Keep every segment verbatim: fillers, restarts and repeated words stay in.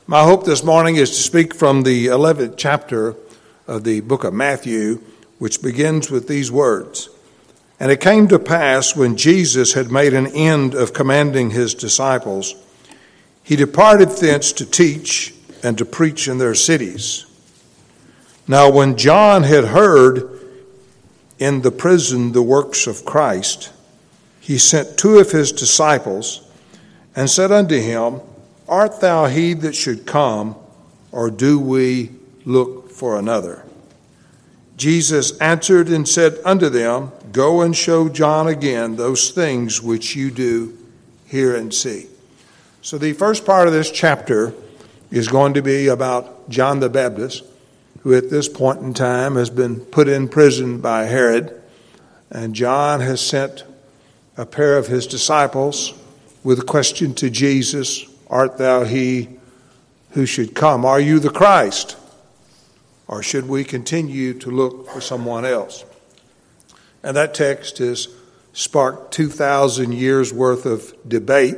My hope this morning is to speak from the eleventh chapter of the book of Matthew, which begins with these words. And it came to pass, when Jesus had made an end of commanding his disciples, he departed thence to teach and to preach in their cities. Now when John had heard in the prison the works of Christ, he sent two of his disciples and said unto him, Art thou he that should come, or do we look for another? Jesus answered and said unto them, Go and show John again those things which you do hear and see. So the first part of this chapter is going to be about John the Baptist, who at this point in time has been put in prison by Herod. And John has sent a pair of his disciples with a question to Jesus, Art thou he who should come? Are you the Christ? Or should we continue to look for someone else? And that text has sparked two thousand years worth of debate.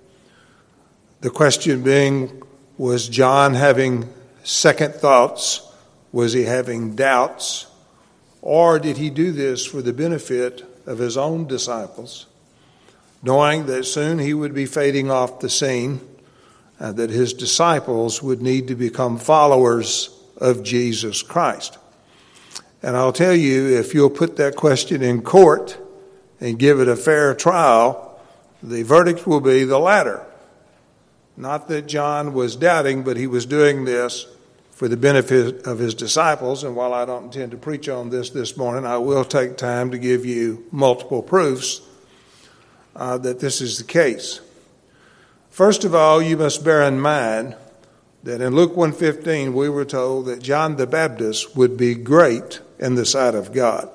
The question being, was John having second thoughts? Was he having doubts? Or did he do this for the benefit of his own disciples, knowing that soon he would be fading off the scene and that his disciples would need to become followers of Jesus Christ? And I'll tell you, if you'll put that question in court and give it a fair trial, the verdict will be the latter. Not that John was doubting, but he was doing this for the benefit of his disciples. And while I don't intend to preach on this this morning, I will take time to give you multiple proofs uh, that this is the case. First of all, you must bear in mind that in Luke one fifteen, we were told that John the Baptist would be great in the sight of God.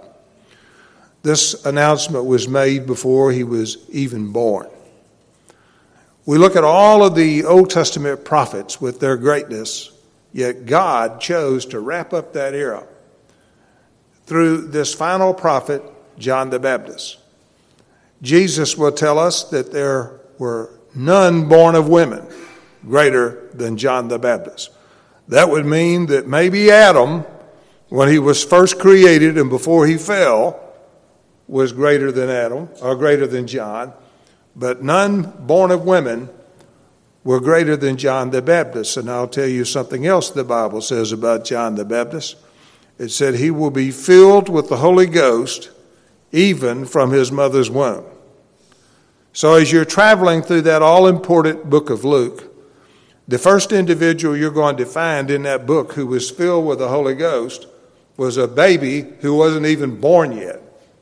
This announcement was made before he was even born. We look at all of the Old Testament prophets with their greatness, yet God chose to wrap up that era through this final prophet, John the Baptist. Jesus will tell us that there were none born of women greater than John the Baptist. That would mean that maybe Adam, when he was first created and before he fell, was greater than Adam, or greater than John, but none born of women were greater than John the Baptist. And I'll tell you something else the Bible says about John the Baptist. It said he will be filled with the Holy Ghost even from his mother's womb. So as you're traveling through that all-important book of Luke, the first individual you're going to find in that book who was filled with the Holy Ghost was a baby who wasn't even born yet.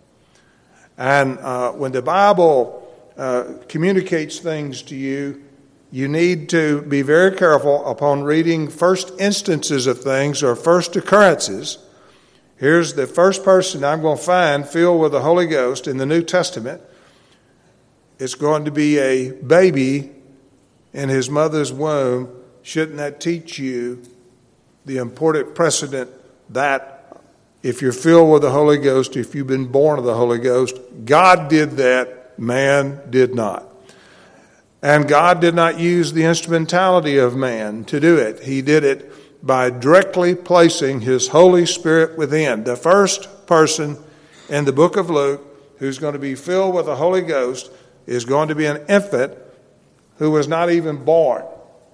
And uh, when the Bible uh, communicates things to you, you need to be very careful upon reading first instances of things or first occurrences. Here's the first person I'm going to find filled with the Holy Ghost in the New Testament. It's going to be a baby in his mother's womb. Shouldn't that teach you the important precedent that if you're filled with the Holy Ghost, if you've been born of the Holy Ghost, God did that, man did not. And God did not use the instrumentality of man to do it. He did it by directly placing his Holy Spirit within. The first person in the book of Luke who's going to be filled with the Holy Ghost is going to be an infant who was not even born.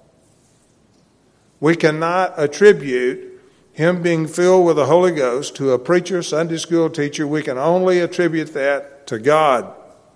We cannot attribute him being filled with the Holy Ghost to a preacher, Sunday school teacher. We can only attribute that to God.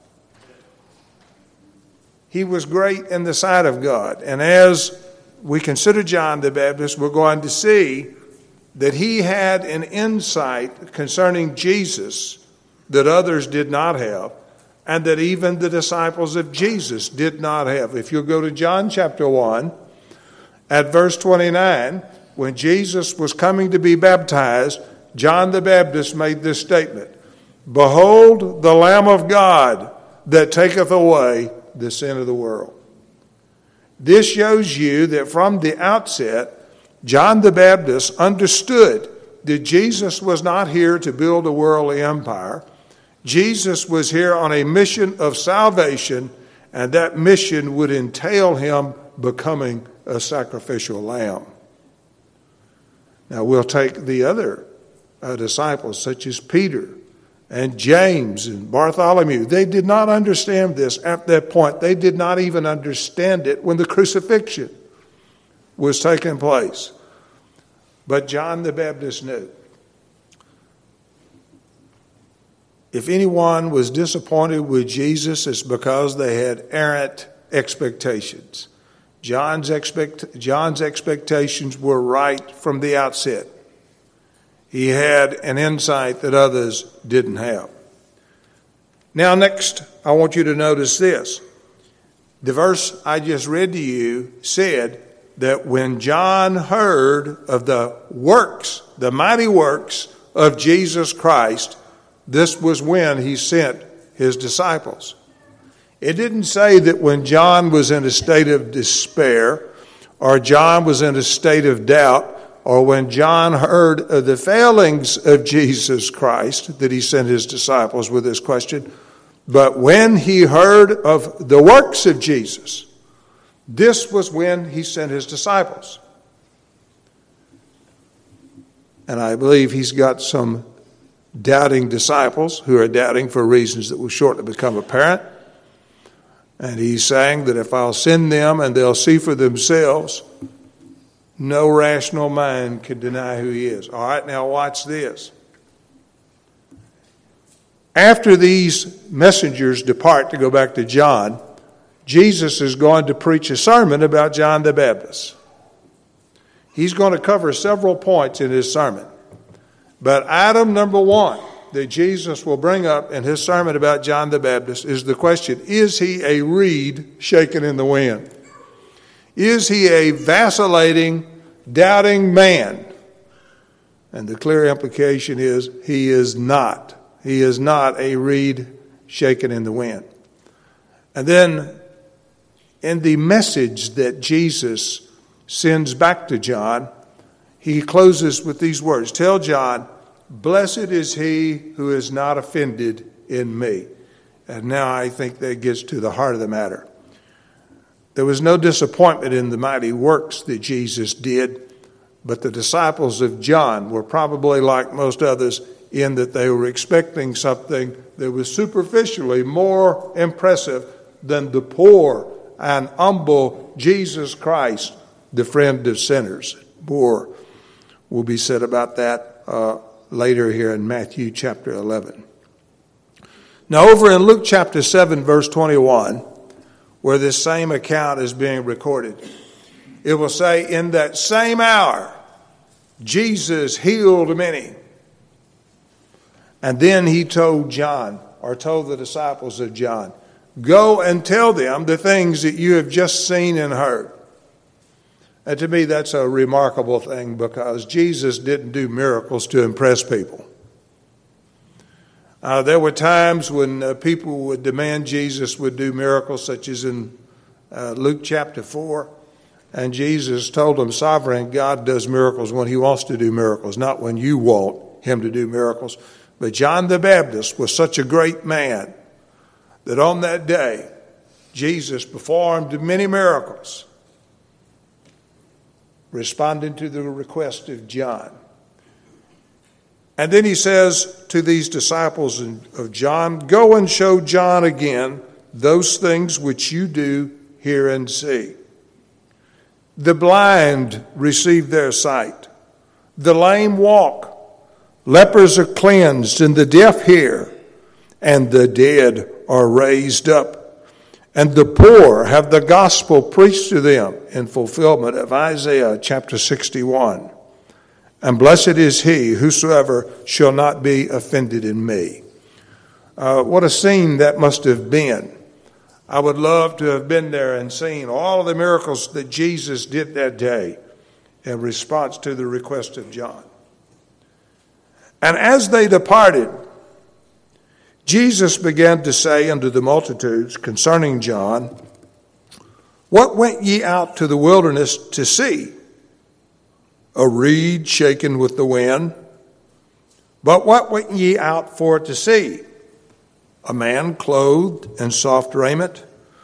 He was great in the sight of God. And as we consider John the Baptist, we're going to see that he had an insight concerning Jesus that others did not have, and that even the disciples of Jesus did not have. If you'll go to John chapter one, at verse twenty-nine, when Jesus was coming to be baptized, John the Baptist made this statement, Behold the Lamb of God that taketh away the sin of the world. This shows you that from the outset, John the Baptist understood that Jesus was not here to build a worldly empire. Jesus was here on a mission of salvation, and that mission would entail him becoming a sacrificial lamb. Now we'll take the other uh, disciples, such as Peter and James and Bartholomew. They did not understand this at that point. They did not even understand it when the crucifixion was taking place. But John the Baptist knew. If anyone was disappointed with Jesus, it's because they had errant expectations. John's expect John's expectations were right from the outset. He had an insight that others didn't have. Now, next, I want you to notice this. The verse I just read to you said that when John heard of the works, the mighty works of Jesus Christ, this was when he sent his disciples. It didn't say that when John was in a state of despair, or John was in a state of doubt, or when John heard of the failings of Jesus Christ, that he sent his disciples with this question. But when he heard of the works of Jesus, this was when he sent his disciples. And I believe he's got some doubting disciples who are doubting for reasons that will shortly become apparent. And he's saying that if I'll send them and they'll see for themselves, no rational mind can deny who he is. All right, now watch this. After these messengers depart to go back to John, Jesus is going to preach a sermon about John the Baptist. He's going to cover several points in his sermon. But item number one that Jesus will bring up in his sermon about John the Baptist is the question, is he a reed shaken in the wind? Is he a vacillating, doubting man? And the clear implication is he is not. He is not a reed shaken in the wind. And then in the message that Jesus sends back to John, he closes with these words, tell John, blessed is he who is not offended in me. And now I think that gets to the heart of the matter. There was no disappointment in the mighty works that Jesus did, but the disciples of John were probably like most others in that they were expecting something that was superficially more impressive than the poor and humble Jesus Christ, the friend of sinners. More will be said about that uh, later here in Matthew chapter eleven. Now over in Luke chapter seven, verse twenty-one, where this same account is being recorded, it will say, in that same hour, Jesus healed many. And then he told John, or told the disciples of John, go and tell them the things that you have just seen and heard. And to me, that's a remarkable thing because Jesus didn't do miracles to impress people. Uh, there were times when uh, people would demand Jesus would do miracles, such as in uh, Luke chapter four. And Jesus told them, sovereign God does miracles when he wants to do miracles, not when you want him to do miracles. But John the Baptist was such a great man that on that day, Jesus performed many miracles, responding to the request of John. And then he says to these disciples of John, go and show John again those things which you do hear and see. The blind receive their sight. The lame walk. Lepers are cleansed and the deaf hear. And the dead are raised up. And the poor have the gospel preached to them in fulfillment of Isaiah chapter sixty-one. And blessed is he whosoever shall not be offended in me. Uh, what a scene that must have been. I would love to have been there and seen all of the miracles that Jesus did that day in response to the request of John. And as they departed, Jesus began to say unto the multitudes concerning John, what went ye out to the wilderness to see? A reed shaken with the wind? But what went ye out for to see? A man clothed in soft raiment?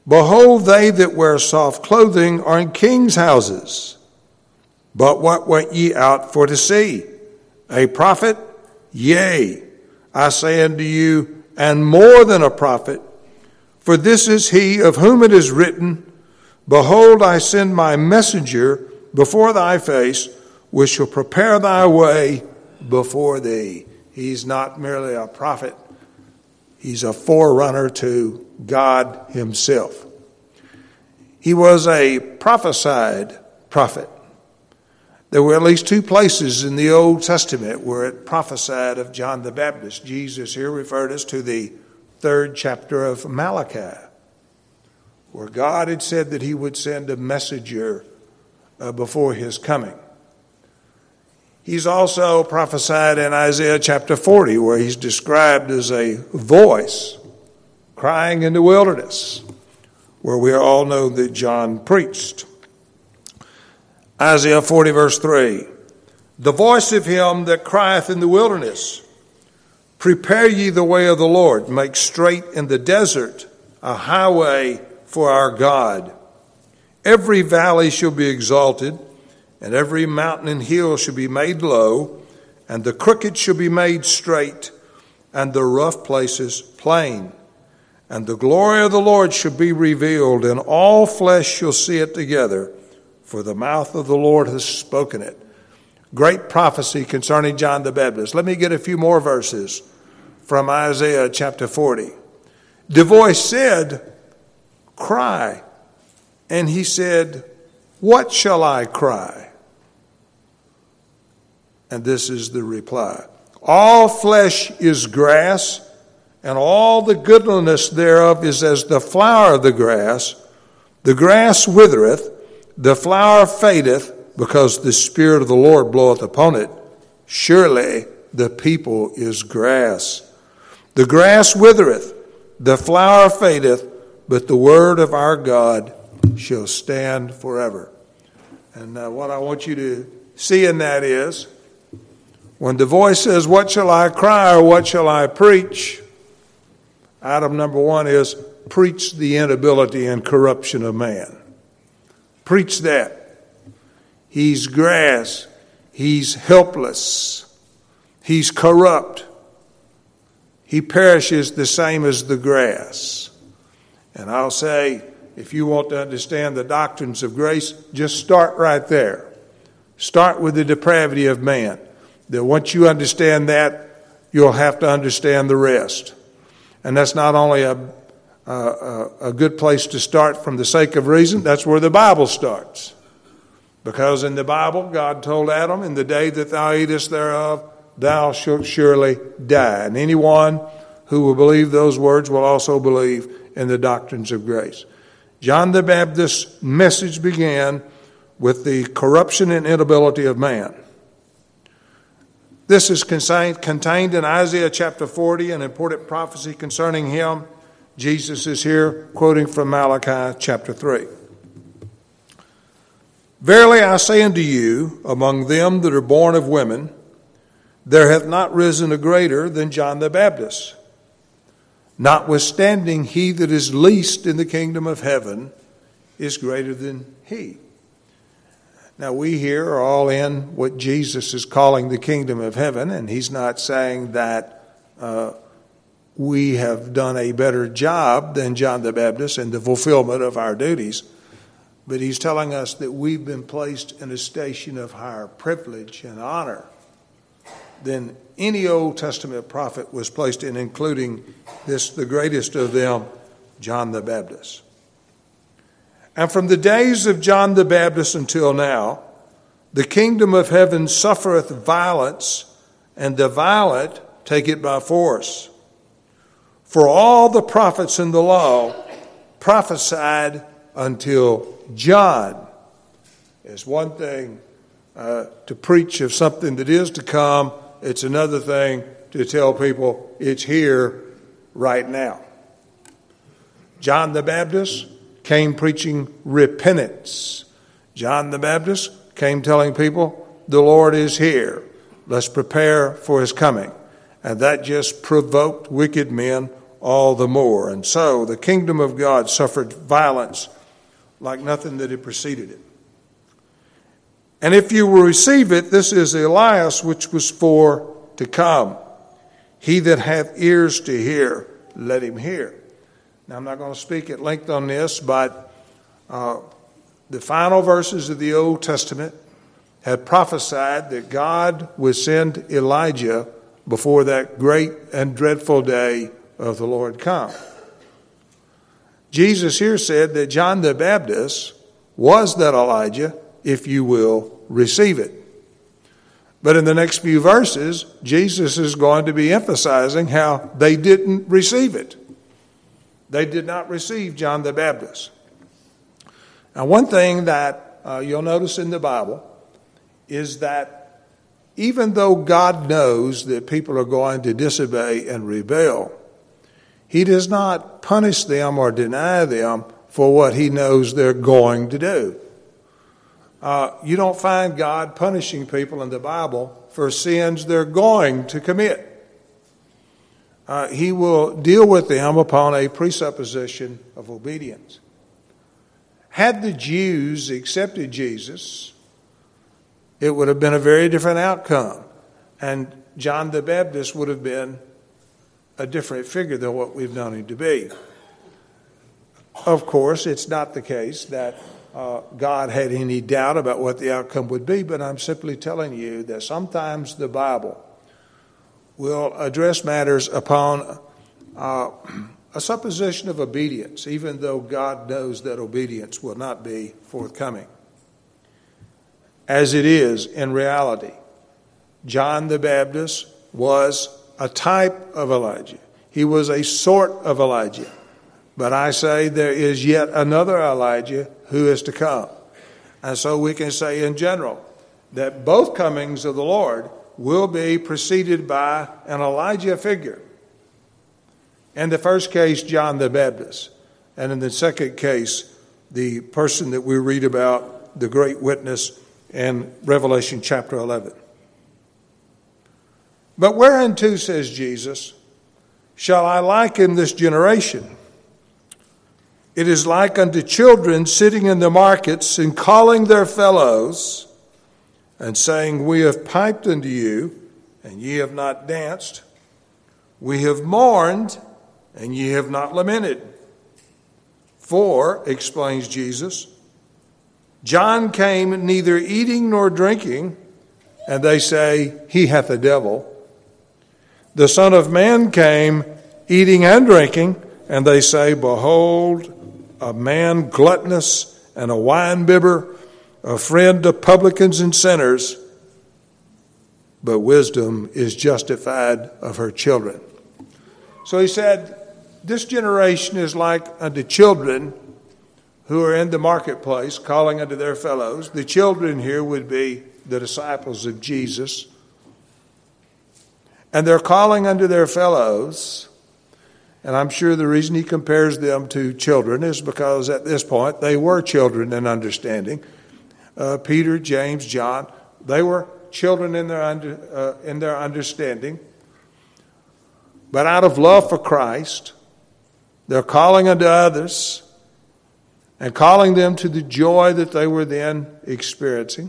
Behold, they that wear soft clothing are in kings' houses. But what went ye out for to see? A prophet? Yea, I say unto you, and more than a prophet. For this is he of whom it is written, Behold, I send my messenger before thy face, which shall prepare thy way before thee. He's not merely a prophet. He's a forerunner to God himself. He was a prophesied prophet. There were at least two places in the Old Testament where it prophesied of John the Baptist. Jesus here referred us to the third chapter of Malachi, where God had said that he would send a messenger uh, before his coming. He's also prophesied in Isaiah chapter forty, where he's described as a voice crying in the wilderness, where we all know that John preached. Isaiah forty verse three, the voice of him that crieth in the wilderness, prepare ye the way of the Lord, make straight in the desert a highway for our God. Every valley shall be exalted, and every mountain and hill shall be made low, and the crooked shall be made straight, and the rough places plain. And the glory of the Lord shall be revealed, and all flesh shall see it together, for the mouth of the Lord has spoken it. Great prophecy concerning John the Baptist. Let me get a few more verses from Isaiah chapter forty. The voice said, cry. And he said, what shall I cry? And this is the reply. All flesh is grass, and all the goodliness thereof is as the flower of the grass. The grass withereth, the flower fadeth, because the Spirit of the Lord bloweth upon it. Surely the people is grass. The grass withereth, the flower fadeth, but the word of our God shall stand forever. And uh, what I want you to see in that is, when the voice says, what shall I cry or what shall I preach? Item number one is, preach the inability and corruption of man. Preach that. He's grass. He's helpless. He's corrupt. He perishes the same as the grass. And I'll say, if you want to understand the doctrines of grace, just start right there. Start with the depravity of man. That once you understand that, you'll have to understand the rest. And that's not only a, a, a good place to start from the sake of reason, that's where the Bible starts. Because in the Bible, God told Adam, in the day that thou eatest thereof, thou shalt surely die. And anyone who will believe those words will also believe in the doctrines of grace. John the Baptist's message began with the corruption and inability of man. This is contained in Isaiah chapter forty, an important prophecy concerning him. Jesus is here quoting from Malachi chapter three. Verily I say unto you, among them that are born of women, there hath not risen a greater than John the Baptist. Notwithstanding, he that is least in the kingdom of heaven is greater than he. Now, we here are all in what Jesus is calling the kingdom of heaven, and he's not saying that uh, we have done a better job than John the Baptist in the fulfillment of our duties, but he's telling us that we've been placed in a station of higher privilege and honor than any Old Testament prophet was placed in, including this, the greatest of them, John the Baptist. And from the days of John the Baptist until now, the kingdom of heaven suffereth violence, and the violent take it by force. For all the prophets in the law prophesied until John. It's one thing uh, to preach of something that is to come. It's another thing to tell people it's here right now. John the Baptist came preaching repentance. John the Baptist came telling people the Lord is here. Let's prepare for his coming. And that just provoked wicked men all the more. And so the kingdom of God suffered violence like nothing that had preceded it. And if you will receive it, this is Elias which was for to come. He that hath ears to hear, let him hear. Now, I'm not going to speak at length on this, but uh, the final verses of the Old Testament had prophesied that God would send Elijah before that great and dreadful day of the Lord come. Jesus here said that John the Baptist was that Elijah, if you will receive it. But in the next few verses, Jesus is going to be emphasizing how they didn't receive it. They did not receive John the Baptist. Now, one thing that uh, you'll notice in the Bible is that even though God knows that people are going to disobey and rebel, he does not punish them or deny them for what he knows they're going to do. Uh, you don't find God punishing people in the Bible for sins they're going to commit. Uh, he will deal with them upon a presupposition of obedience. Had the Jews accepted Jesus, it would have been a very different outcome. And John the Baptist would have been a different figure than what we've known him to be. Of course, it's not the case that uh, God had any doubt about what the outcome would be, but I'm simply telling you that sometimes the Bible will address matters upon uh, a supposition of obedience, even though God knows that obedience will not be forthcoming. As it is in reality, John the Baptist was a type of Elijah. He was a sort of Elijah. But I say there is yet another Elijah who is to come. And so we can say in general that both comings of the Lord will be preceded by an Elijah figure. In the first case, John the Baptist. And in the second case, the person that we read about, the great witness in Revelation chapter eleven. But whereunto, says Jesus, shall I liken this generation? It is like unto children sitting in the markets and calling their fellows and saying, we have piped unto you, and ye have not danced. We have mourned, and ye have not lamented. For, explains Jesus, John came neither eating nor drinking, and they say, he hath a devil. The Son of Man came eating and drinking, and they say, behold, a man gluttonous and a winebibber, a friend of publicans and sinners, but wisdom is justified of her children. So he said, this generation is like unto children who are in the marketplace calling unto their fellows. The children here would be the disciples of Jesus. And they're calling unto their fellows. And I'm sure the reason he compares them to children is because at this point they were children in understanding. Uh, Peter, James, John, they were children in their under, uh, in their understanding. But out of love for Christ, they're calling unto others and calling them to the joy that they were then experiencing.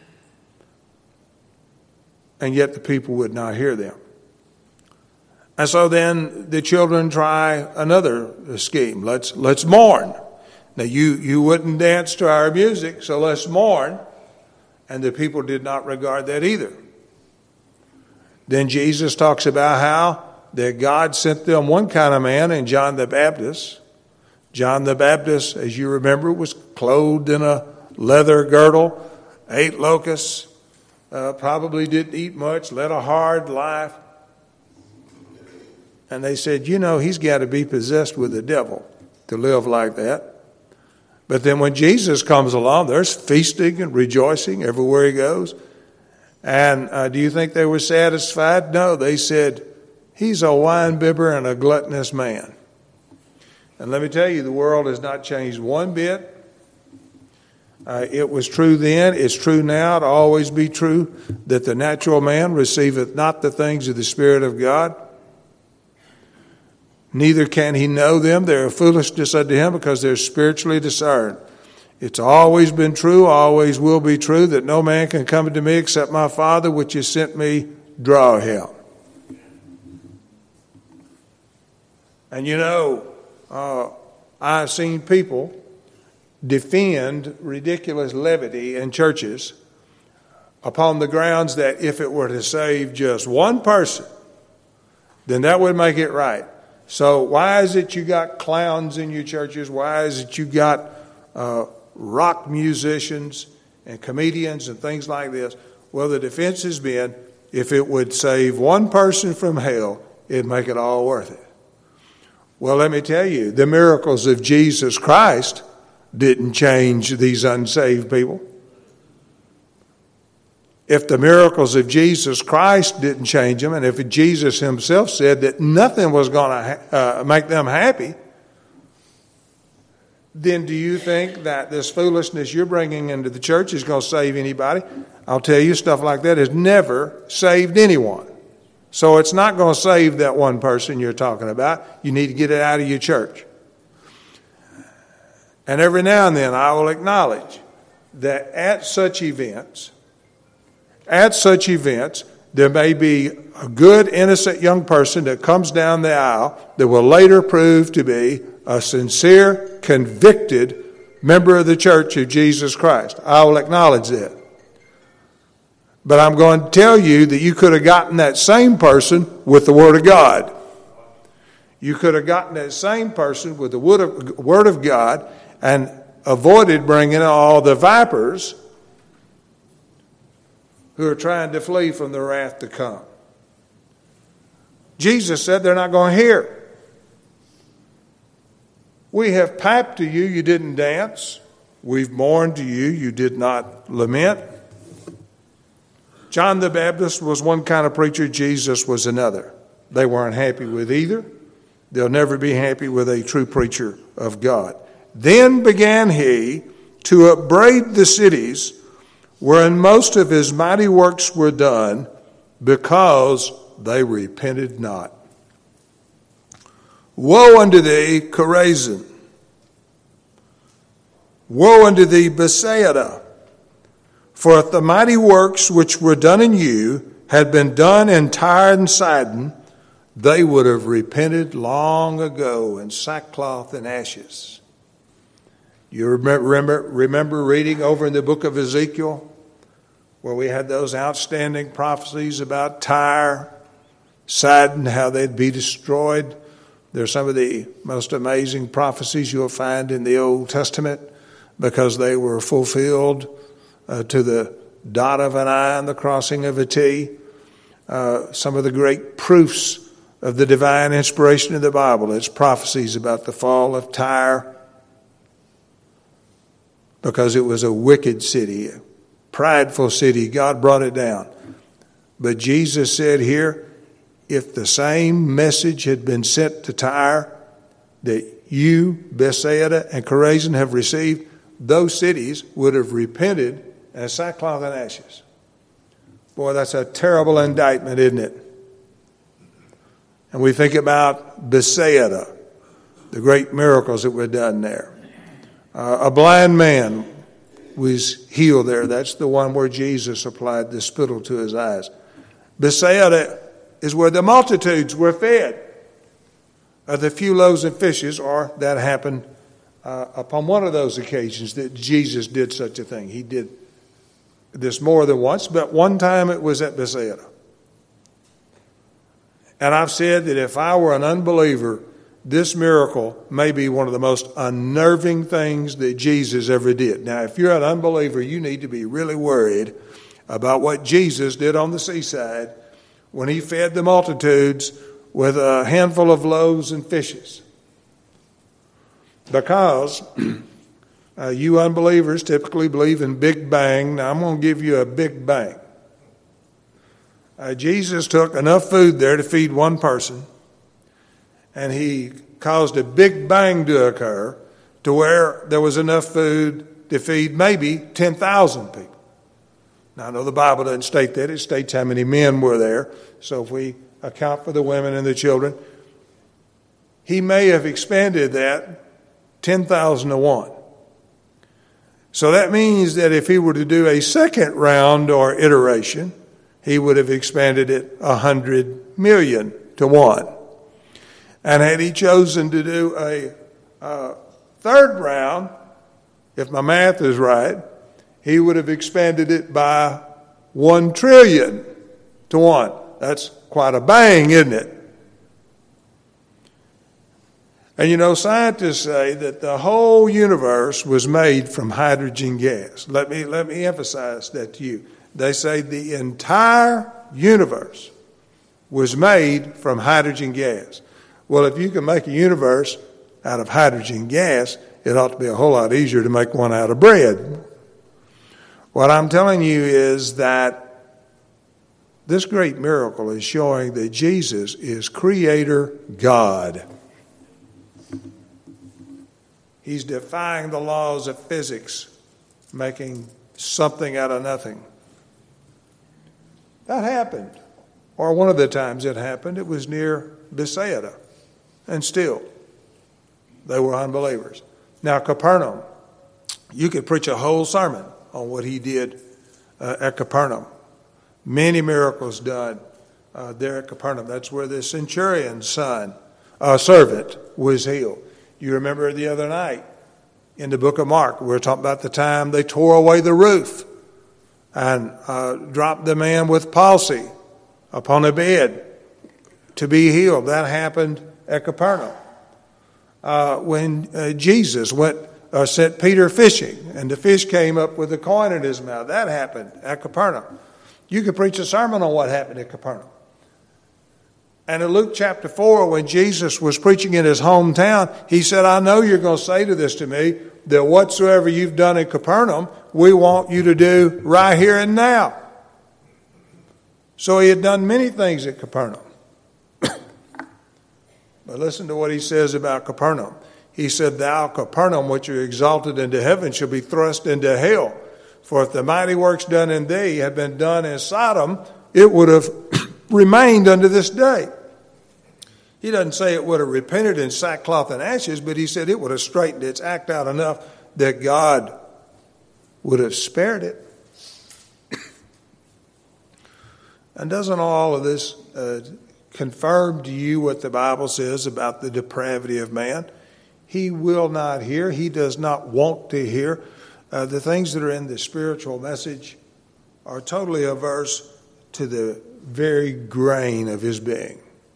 And yet the people would not hear them. And so then the children try another scheme. Let's let's mourn. Now you, you wouldn't dance to our music, so let's mourn. And the people did not regard that either. Then Jesus talks about how that God sent them one kind of man in John the Baptist. John the Baptist, as you remember, was clothed in a leather girdle, ate locusts, uh, probably didn't eat much, led a hard life. And they said, you know, he's got to be possessed with the devil to live like that. But then when Jesus comes along, there's feasting and rejoicing everywhere he goes. And uh, do you think they were satisfied? No, they said, he's a winebibber and a gluttonous man. And let me tell you, the world has not changed one bit. Uh, it was true then, it's true now, it'll always be true, that the natural man receiveth not the things of the Spirit of God. neither can he know them. They are foolishness unto him, because they're spiritually discerned. It's always been true, always will be true, that no man can come unto me except my Father which has sent me draw him. And you know, uh, I've seen people defend ridiculous levity in churches upon the grounds that if it were to save just one person, then that would make it right. So why is it you got clowns in your churches? Why is it you got uh, rock musicians and comedians and things like this? Well, the defense has been, if it would save one person from hell, it'd make it all worth it. Well, let me tell you, the miracles of Jesus Christ didn't change these unsaved people. If the miracles of Jesus Christ didn't change them, and if Jesus himself said that nothing was going to uh, make them happy, then do you think that this foolishness you're bringing into the church is going to save anybody? I'll tell you, stuff like that has never saved anyone. So it's not going to save that one person you're talking about. You need to get it out of your church. And every now and then I will acknowledge that at such events, at such events, there may be a good, innocent young person that comes down the aisle that will later prove to be a sincere, convicted member of the Church of Jesus Christ. I will acknowledge that. But I'm going to tell you that you could have gotten that same person with the Word of God. You could have gotten that same person with the Word of God and avoided bringing all the vipers who are trying to flee from the wrath to come. Jesus said they're not going to hear. We have piped to you, you didn't dance. We've mourned to you, you did not lament. John the Baptist was one kind of preacher, Jesus was another. They weren't happy with either. They'll never be happy with a true preacher of God. Then began he to upbraid the cities wherein most of his mighty works were done, because they repented not. Woe unto thee, Chorazin! Woe unto thee, Bethsaida! For if the mighty works which were done in you had been done in Tyre and Sidon, they would have repented long ago in sackcloth and ashes. You remember, remember reading over in the book of Ezekiel, where we had those outstanding prophecies about Tyre, Sidon, how they'd be destroyed. They're some of the most amazing prophecies you'll find in the Old Testament, because they were fulfilled Uh, to the dot of an I and the crossing of a T. Uh, some of the great proofs of the divine inspiration of the Bible. It's prophecies about the fall of Tyre, because it was a wicked city, a prideful city. God brought it down. But Jesus said here, if the same message had been sent to Tyre that you, Bethsaida and Chorazin, have received, those cities would have repented as sackcloth and ashes. Boy, that's a terrible indictment, isn't it? And we think about Bethsaida, the great miracles that were done there. Uh, a blind man was healed there. That's the one where Jesus applied the spittle to his eyes. Bethsaida is where the multitudes were fed of the few loaves and fishes, or that happened uh, upon one of those occasions that Jesus did such a thing. He did this more than once, but one time it was at Bethsaida. And I've said that if I were an unbeliever, this miracle may be one of the most unnerving things that Jesus ever did. Now, if you're an unbeliever, you need to be really worried about what Jesus did on the seaside when he fed the multitudes with a handful of loaves and fishes. Because Uh, you unbelievers typically believe in Big Bang. Now, I'm going to give you a Big Bang. Uh, Jesus took enough food there to feed one person, and he caused a Big Bang to occur to where there was enough food to feed maybe ten thousand people. Now, I know the Bible doesn't state that. It states how many men were there. So if we account for the women and the children, he may have expanded that ten thousand to one. So that means that if he were to do a second round or iteration, he would have expanded it one hundred million to one. And had he chosen to do a uh, third round, if my math is right, he would have expanded it by one trillion to one. That's quite a bang, isn't it? And you know, scientists say that the whole universe was made from hydrogen gas. Let me, let me emphasize that to you. They say the entire universe was made from hydrogen gas. Well, if you can make a universe out of hydrogen gas, it ought to be a whole lot easier to make one out of bread. What I'm telling you is that this great miracle is showing that Jesus is Creator God. He's defying the laws of physics, making something out of nothing. That happened. Or one of the times it happened, it was near Bethsaida. And still, they were unbelievers. Now, Capernaum, you could preach a whole sermon on what he did uh, at Capernaum. Many miracles done uh, there at Capernaum. That's where the centurion's son, uh, servant was healed. You remember the other night in the book of Mark, we were talking about the time they tore away the roof and uh, dropped the man with palsy upon a bed to be healed. That happened at Capernaum. Uh, when uh, Jesus went uh, sent Peter fishing, and the fish came up with a coin in his mouth. That happened at Capernaum. You could preach a sermon on what happened at Capernaum. And in Luke chapter four, when Jesus was preaching in his hometown, he said, I know you're going to say to this to me, that whatsoever you've done in Capernaum, we want you to do right here and now. So he had done many things at Capernaum. But listen to what he says about Capernaum. He said, Thou, Capernaum, which are exalted into heaven, shall be thrust into hell. For if the mighty works done in thee had been done in Sodom, it would have remained unto this day. He doesn't say it would have repented in sackcloth and ashes, but he said it would have straightened its act out enough that God would have spared it. And doesn't all of this uh, confirm to you what the Bible says about the depravity of man? He will not hear. He does not want to hear. Uh, the things that are in the spiritual message are totally averse to the very grain of his being.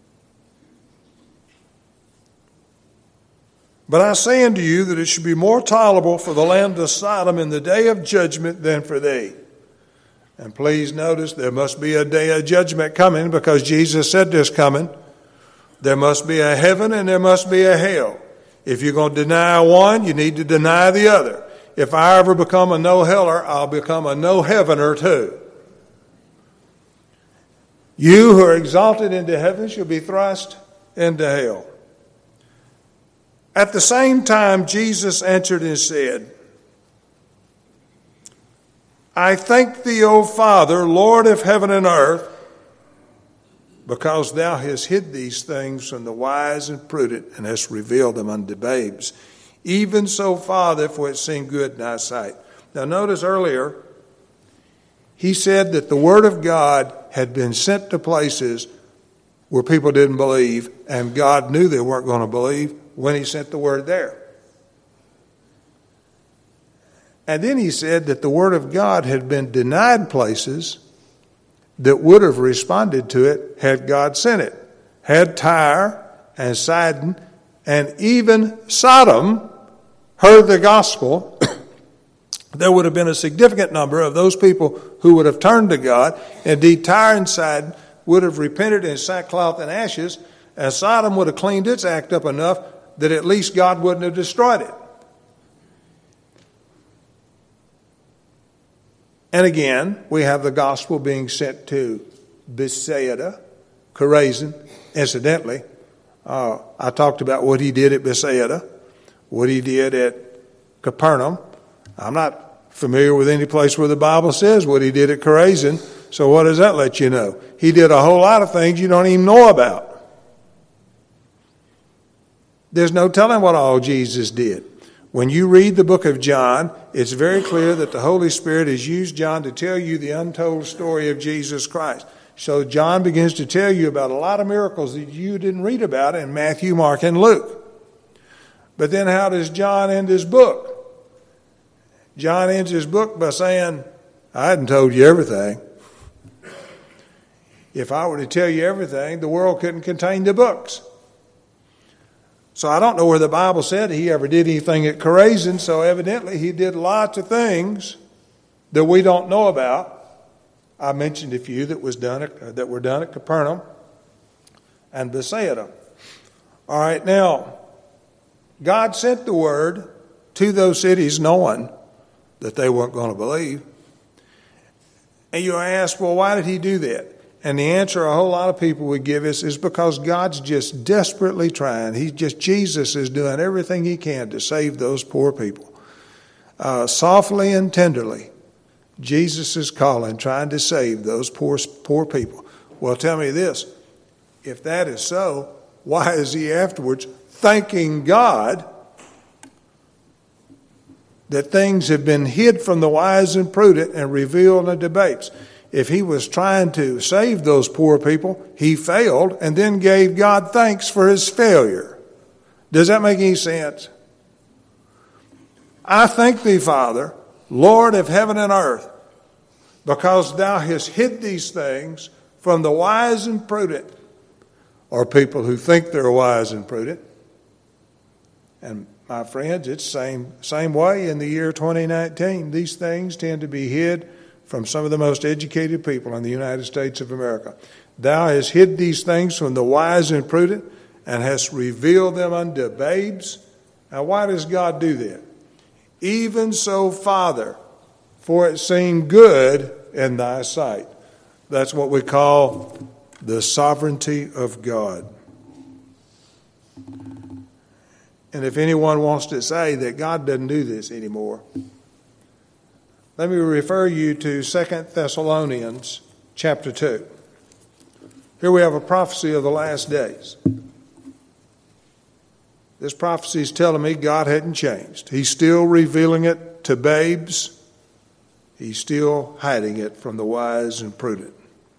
But I say unto you that it should be more tolerable for the land of Sodom in the day of judgment than for thee. And please notice there must be a day of judgment coming, because Jesus said there's coming. There must be a heaven and there must be a hell. If you're going to deny one, you need to deny the other. If I ever become a no-heller, I'll become a no-heavener too. You who are exalted into heaven shall be thrust into hell. At the same time, Jesus answered and said, I thank thee, O Father, Lord of heaven and earth, because thou hast hid these things from the wise and prudent, and hast revealed them unto babes. Even so, Father, for it seemed good in thy sight. Now notice earlier, he said that the word of God had been sent to places where people didn't believe, and God knew they weren't going to believe when he sent the word there. And then he said that the word of God had been denied places that would have responded to it had God sent it. Had Tyre and Sidon and even Sodom heard the gospel, there would have been a significant number of those people who would have turned to God. Indeed, Tyre and Sidon would have repented in sackcloth and ashes, and Sodom would have cleaned its act up enough that at least God wouldn't have destroyed it. And again, we have the gospel being sent to Bethsaida, Chorazin. Incidentally, uh, I talked about what he did at Bethsaida, what he did at Capernaum. I'm not familiar with any place where the Bible says what he did at Chorazin, so what does that let you know? He did a whole lot of things you don't even know about. There's no telling what all Jesus did. When you read the book of John, it's very clear that the Holy Spirit has used John to tell you the untold story of Jesus Christ. So John begins to tell you about a lot of miracles that you didn't read about in Matthew, Mark, and Luke. But then how does John end his book? John ends his book by saying, I hadn't told you everything. If I were to tell you everything, the world couldn't contain the books. So I don't know where the Bible said he ever did anything at Chorazin, so evidently he did lots of things that we don't know about. I mentioned a few that was done at, that were done at Capernaum and Bethsaida. All right, now, God sent the word to those cities knowing that they weren't going to believe. And you ask, well, why did he do that? And the answer a whole lot of people would give us is because God's just desperately trying. He just, Jesus is doing everything he can to save those poor people. Uh, softly and tenderly, Jesus is calling, trying to save those poor, poor people. Well, tell me this. If that is so, why is he afterwards thanking God that things have been hid from the wise and prudent and revealed unto babes? If he was trying to save those poor people, he failed and then gave God thanks for his failure. Does that make any sense? I thank thee, Father, Lord of heaven and earth, because thou hast hid these things from the wise and prudent, or people who think they're wise and prudent. And my friends, it's the same, same way in the year twenty nineteen. These things tend to be hid from some of the most educated people in the United States of America. Thou hast hid these things from the wise and prudent, and hast revealed them unto babes. Now, why does God do that? Even so, Father, for it seemed good in thy sight. That's what we call the sovereignty of God. And if anyone wants to say that God doesn't do this anymore, let me refer you to Second Thessalonians chapter two. Here we have a prophecy of the last days. This prophecy is telling me God hadn't changed. He's still revealing it to babes. He's still hiding it from the wise and prudent.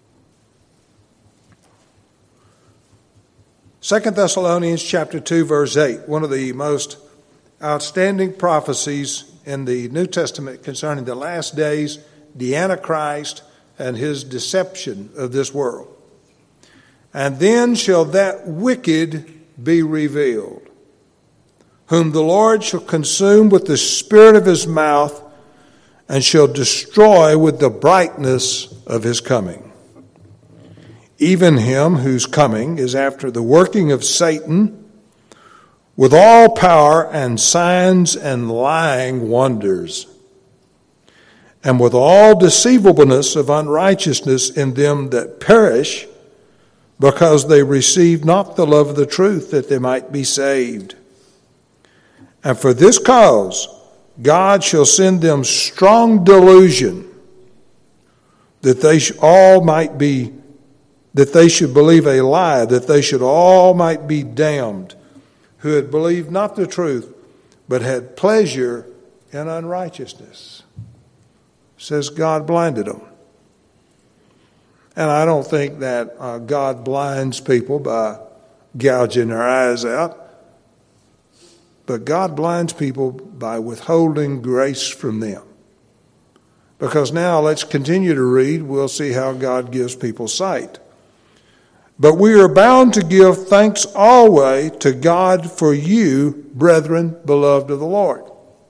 Second Thessalonians chapter two, verse eight, one of the most outstanding prophecies in the New Testament concerning the last days, the Antichrist, and his deception of this world. And then shall that wicked be revealed, whom the Lord shall consume with the spirit of his mouth, and shall destroy with the brightness of his coming. Even him whose coming is after the working of Satan, with all power and signs and lying wonders, and with all deceivableness of unrighteousness in them that perish, because they received not the love of the truth, that they might be saved. And for this cause God shall send them strong delusion, that they all might be, that they should believe a lie, that they should all might be damned, who had believed not the truth, but had pleasure in unrighteousness. It says God blinded them. And I don't think that uh, God blinds people by gouging their eyes out, but God blinds people by withholding grace from them. Because now let's continue to read. We'll see how God gives people sight. But we are bound to give thanks always to God for you, brethren, beloved of the Lord.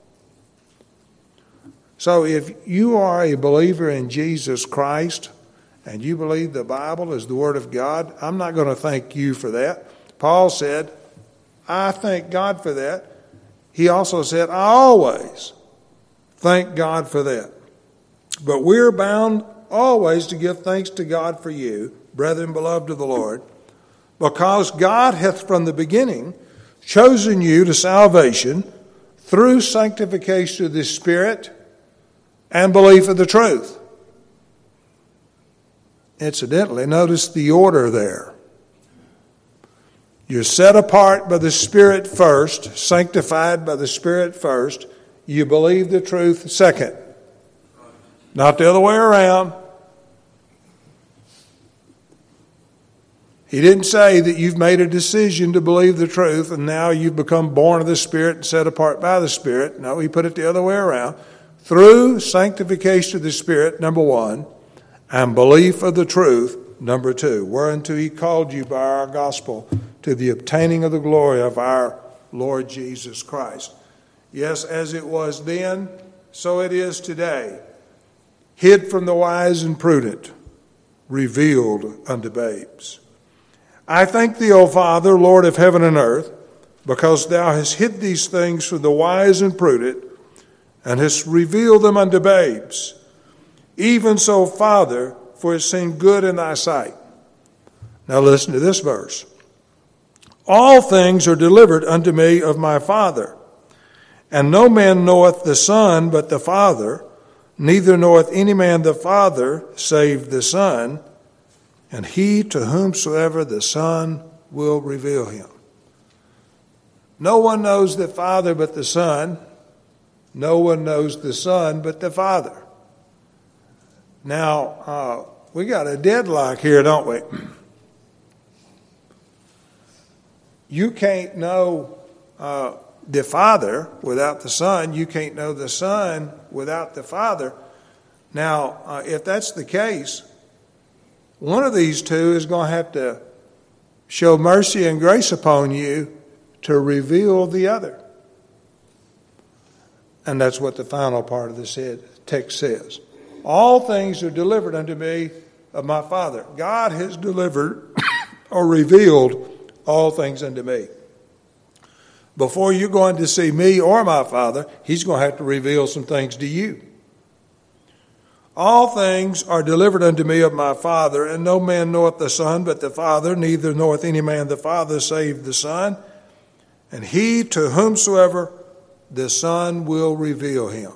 So if you are a believer in Jesus Christ and you believe the Bible is the Word of God, I'm not going to thank you for that. Paul said, I thank God for that. He also said, I always thank God for that. But we're bound always to give thanks to God for you, brethren, beloved of the Lord, because God hath from the beginning chosen you to salvation through sanctification of the Spirit and belief of the truth. Incidentally, notice the order there. You're set apart by the Spirit first, sanctified by the Spirit first. You believe the truth second. Not the other way around. He didn't say that you've made a decision to believe the truth and now you've become born of the Spirit and set apart by the Spirit. No, he put it the other way around. Through sanctification of the Spirit, number one, and belief of the truth, number two, whereunto he called you by our gospel to the obtaining of the glory of our Lord Jesus Christ. Yes, as it was then, so it is today. Hid from the wise and prudent, revealed unto babes. I thank thee, O Father, Lord of heaven and earth, because thou hast hid these things from the wise and prudent, and hast revealed them unto babes. Even so, Father, for it seemed good in thy sight. Now listen to this verse. All things are delivered unto me of my Father, and no man knoweth the Son but the Father, neither knoweth any man the Father save the Son, and he to whomsoever the Son will reveal him. No one knows the Father but the Son. No one knows the Son but the Father. Now, uh, we got a deadlock here, don't we? You can't know uh, the Father without the Son. You can't know the Son without the Father. Now, uh, if that's the case, one of these two is going to have to show mercy and grace upon you to reveal the other. And that's what the final part of this text says. All things are delivered unto me of my Father. God has delivered or revealed all things unto me. Before you're going to see me or my Father, he's going to have to reveal some things to you. All things are delivered unto me of my Father, and no man knoweth the Son but the Father, neither knoweth any man the Father save the Son, and he to whomsoever the Son will reveal him.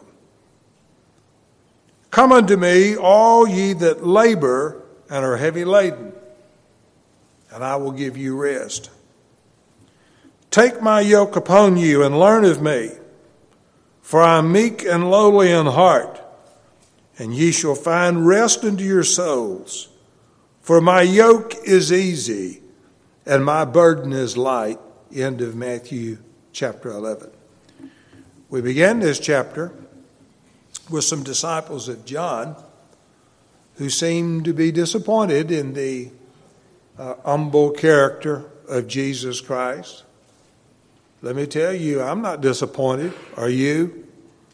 Come unto me, all ye that labor and are heavy laden, and I will give you rest. Take my yoke upon you and learn of me, for I am meek and lowly in heart, and ye shall find rest unto your souls. For my yoke is easy, and my burden is light. End of Matthew chapter eleven. We began this chapter with some disciples of John who seemed to be disappointed in the uh, humble character of Jesus Christ. Let me tell you, I'm not disappointed. Are you?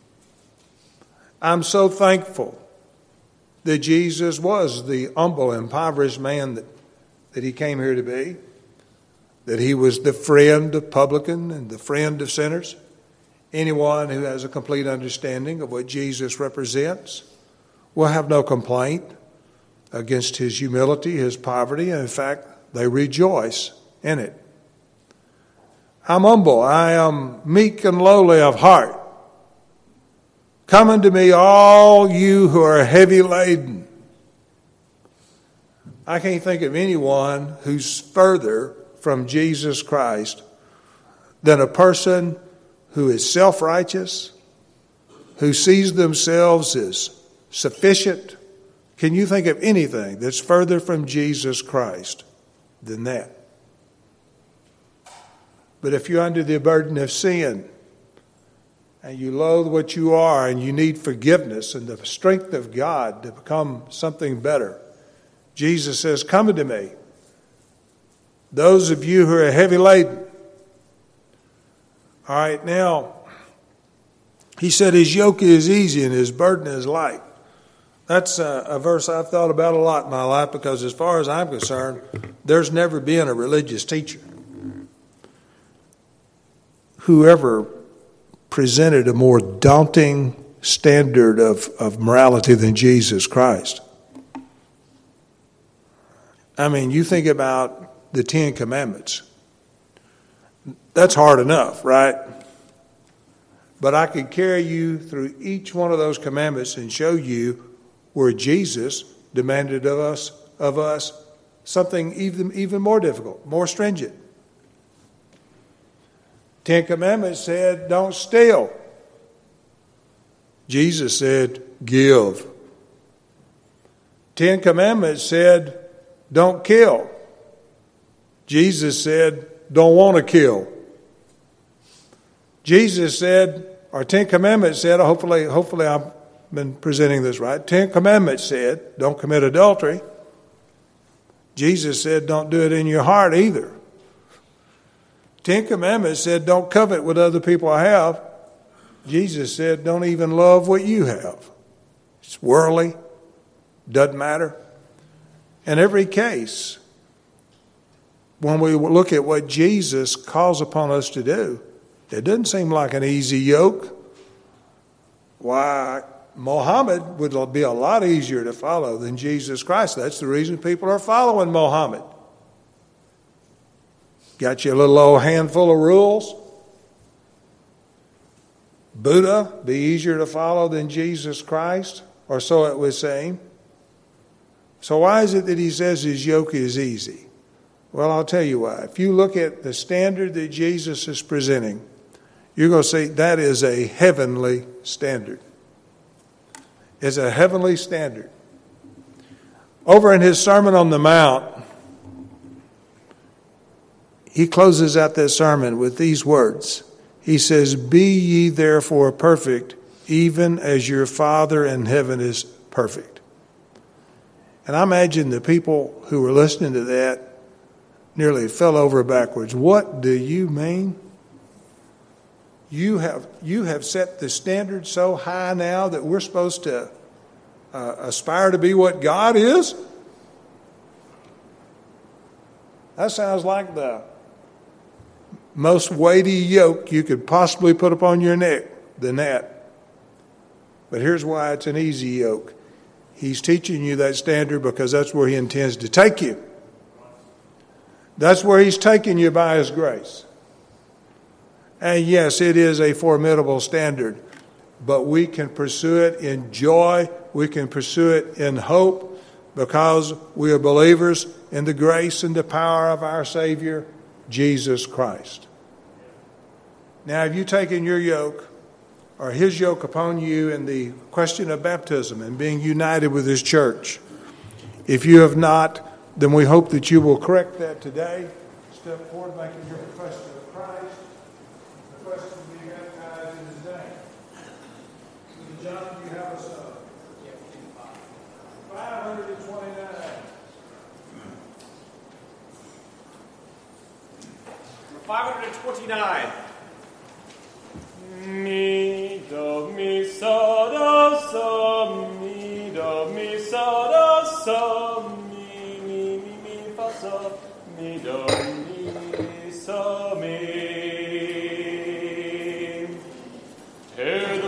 I'm so thankful that Jesus was the humble, impoverished man that, that he came here to be, that he was the friend of publicans and the friend of sinners. Anyone who has a complete understanding of what Jesus represents will have no complaint against his humility, his poverty, and in fact, they rejoice in it. I'm humble. I am meek and lowly of heart. Come unto me, all you who are heavy laden. I can't think of anyone who's further from Jesus Christ than a person who is self-righteous, who sees themselves as sufficient. Can you think of anything that's further from Jesus Christ than that? But if you're under the burden of sin, and you loathe what you are, and you need forgiveness and the strength of God to become something better, Jesus says, come unto me. Those of you who are heavy laden. All right, now, he said his yoke is easy and his burden is light. That's a, a verse I've thought about a lot in my life because as far as I'm concerned, there's never been a religious teacher who ever presented a more daunting standard of, of morality than Jesus Christ. I mean, you think about the Ten Commandments. That's hard enough, right? But I could carry you through each one of those commandments and show you where Jesus demanded of us of us something even, even more difficult, more stringent. Ten Commandments said, don't steal. Jesus said, give. Ten Commandments said, don't kill. Jesus said, don't want to kill. Jesus said, or Ten Commandments said, hopefully, hopefully I've been presenting this right. Ten Commandments said, don't commit adultery. Jesus said, don't do it in your heart either. Ten Commandments said, don't covet what other people have. Jesus said, don't even love what you have. It's worldly, doesn't matter. In every case, when we look at what Jesus calls upon us to do, it doesn't seem like an easy yoke. Why, Muhammad would be a lot easier to follow than Jesus Christ. That's the reason people are following Muhammad. Got you a little old handful of rules. Buddha be easier to follow than Jesus Christ, or so it would seem. So why is it that he says his yoke is easy? Well, I'll tell you why. If you look at the standard that Jesus is presenting, you're going to see that is a heavenly standard. It's a heavenly standard. Over in his Sermon on the Mount, he closes out that sermon with these words. He says, be ye therefore perfect, even as your Father in heaven is perfect. And I imagine the people who were listening to that nearly fell over backwards. What do you mean? You have you have set the standard so high now that we're supposed to uh, aspire to be what God is? That sounds like the most weighty yoke you could possibly put upon your neck than that. But here's why it's an easy yoke. He's teaching you that standard because that's where he intends to take you. That's where he's taking you by his grace. And yes, it is a formidable standard, but we can pursue it in joy. We can pursue it in hope because we are believers in the grace and the power of our Savior, Jesus Christ. Now, have you taken your yoke or his yoke upon you in the question of baptism and being united with his church? If you have not, then we hope that you will correct that today. Step forward, making your profession of Christ. The question to be baptized in his name. John, do you have us up? five hundred twenty-nine. five hundred twenty-nine. Mi, do, mi, so, do, so, mi, do, mi, so, do, so, mi, mi, mi, mi, fa, so, mi, do, mi, so, mi.